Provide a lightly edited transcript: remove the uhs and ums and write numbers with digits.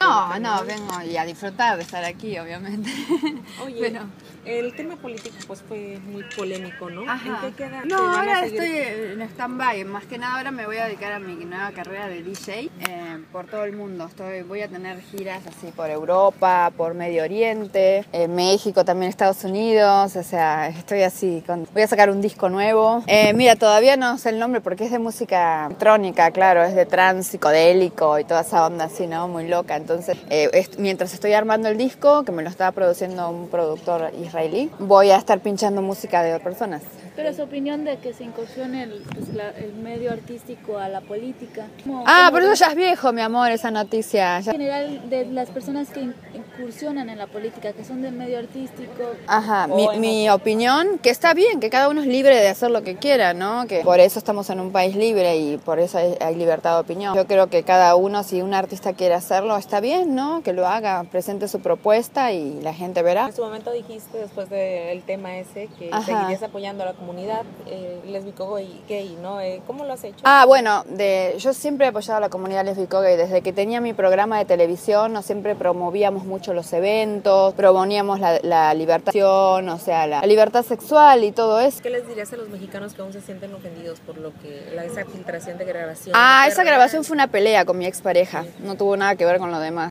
No, vengo y a disfrutar de estar aquí, obviamente. Oye, Pero, el tema político pues fue muy polémico, ¿no? ajá. ¿En qué queda? ¿Te No, van a ahora seguir? estoy en stand-by. Más que nada ahora me voy a dedicar a mi nueva carrera de DJ por todo el mundo. Voy a tener giras así por Europa, por Medio Oriente, México, también Estados Unidos. O sea, estoy así. Voy a sacar un disco nuevo. Mira, todavía no sé el nombre porque es de música electrónica, claro, es de trance, psicodélico y toda esa onda así, ¿no? Muy loca. Entonces, mientras estoy armando el disco, que me lo estaba produciendo un productor israelí, voy a estar pinchando música de otras personas. Pero su opinión de que se incursione el medio artístico a la política. Pero eso ya es viejo, mi amor, esa noticia. En general, de las personas que incursionan en la política, que son del medio artístico. Ajá, mi opinión, que está bien, que cada uno es libre de hacer lo que quiera, ¿no? Que por eso estamos en un país libre y por eso hay libertad de opinión. Yo creo que cada uno, si un artista quiere hacerlo, está bien, ¿no? Que lo haga, presente su propuesta y la gente verá. En su momento dijiste, después del tema ese, que seguirías apoyando a la comunidad lésbico y gay, ¿no? ¿Cómo lo has hecho? Bueno, yo siempre he apoyado a la comunidad lésbico gay. Desde que tenía mi programa de televisión, nos siempre promovíamos mucho los eventos, promovíamos la libertación, o sea, la libertad sexual y todo eso. ¿Qué les dirías a los mexicanos que aún se sienten ofendidos por esa filtración de grabación? Esa grabación fue una pelea con mi expareja, no tuvo nada que ver con lo demás.